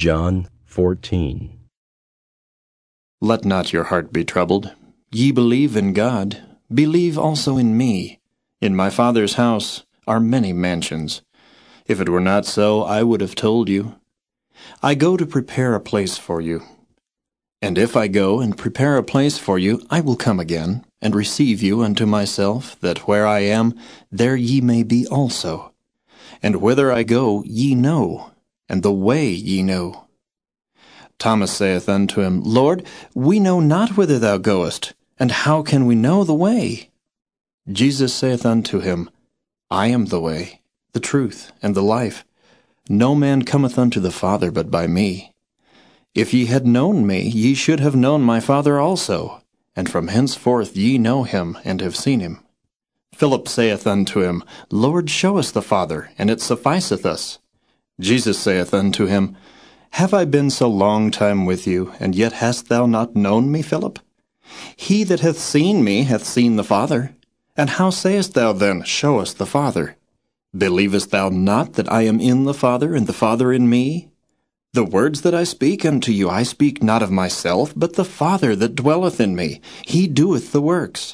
John 14. Let not your heart be troubled. Ye believe in God, believe also in me. In my Father's house are many mansions. If it were not so, I would have told you. I go to prepare a place for you. And if I go and prepare a place for you, I will come again, and receive you unto myself, that where I am, there ye may be also. And whither I go ye know, and the way ye know. Thomas saith unto him, Lord, we know not whither thou goest, and how can we know the way? Jesus saith unto him, I am the way, the truth, and the life. No man cometh unto the Father but by me. If ye had known me, ye should have known my Father also, and from henceforth ye know him, and have seen him. Philip saith unto him, Lord, show us the Father, and it sufficeth us. Jesus saith unto him, Have I been so long time with you, and yet hast thou not known me, Philip? He that hath seen me hath seen the Father. And how sayest thou then, Show us the Father? Believest thou not that I am in the Father, and the Father in me? The words that I speak unto you, I speak not of myself, but the Father that dwelleth in me, he doeth the works.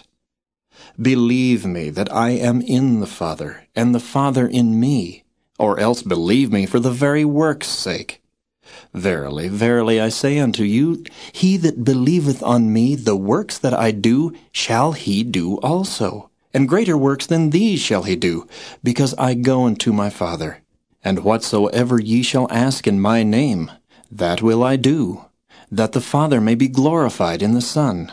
Believe me that I am in the Father, and the Father in me, or else believe me for the very works' sake. Verily, verily, I say unto you, he that believeth on me, the works that I do, shall he do also. And greater works than these shall he do, because I go unto my Father. And whatsoever ye shall ask in my name, that will I do, that the Father may be glorified in the Son.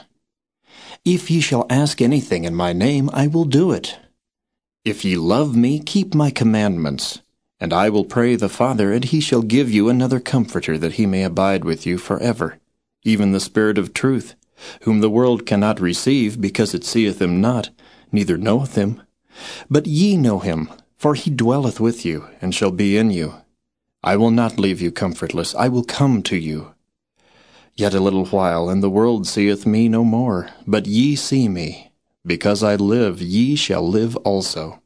If ye shall ask anything in my name, I will do it. If ye love me, keep my commandments. And I will pray the Father, and he shall give you another Comforter, that he may abide with you forever, even the Spirit of truth, whom the world cannot receive, because it seeth him not, neither knoweth him. But ye know him, for he dwelleth with you, and shall be in you. I will not leave you comfortless, I will come to you. Yet a little while, and the world seeth me no more, but ye see me. Because I live, ye shall live also.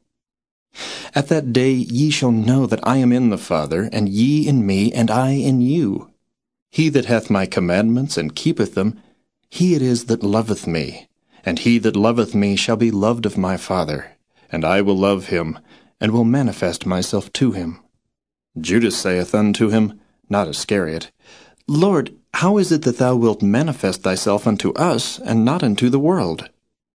At that day ye shall know that I am in the Father, and ye in me, and I in you. He that hath my commandments, and keepeth them, he it is that loveth me. And he that loveth me shall be loved of my Father, and I will love him, and will manifest myself to him. Judas saith unto him, not Iscariot, Lord, how is it that thou wilt manifest thyself unto us, and not unto the world?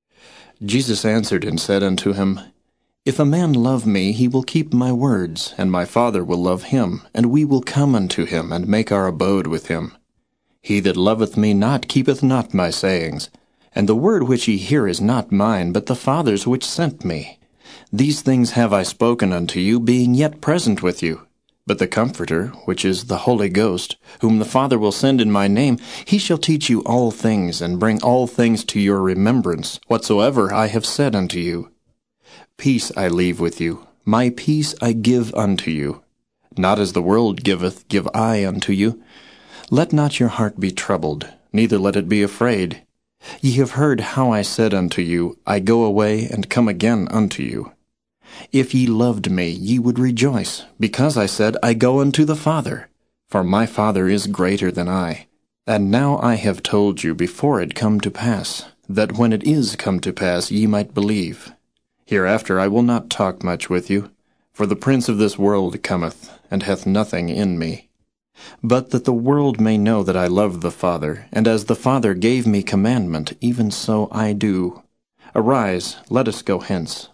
Jesus answered and said unto him, If a man love me, he will keep my words, and my Father will love him, and we will come unto him, and make our abode with him. He that loveth me not keepeth not my sayings, and the word which ye hear is not mine, but the Father's which sent me. These things have I spoken unto you, being yet present with you. But the Comforter, which is the Holy Ghost, whom the Father will send in my name, he shall teach you all things, and bring all things to your remembrance, whatsoever I have said unto you. Peace I leave with you, my peace I give unto you. Not as the world giveth, give I unto you. Let not your heart be troubled, neither let it be afraid. Ye have heard how I said unto you, I go away and come again unto you. If ye loved me, ye would rejoice, because I said, I go unto the Father. For my Father is greater than I. And now I have told you before it come to pass, that when it is come to pass ye might believe. Hereafter I will not talk much with you, for the prince of this world cometh, and hath nothing in me. But that the world may know that I love the Father, and as the Father gave me commandment, even so I do. Arise, let us go hence.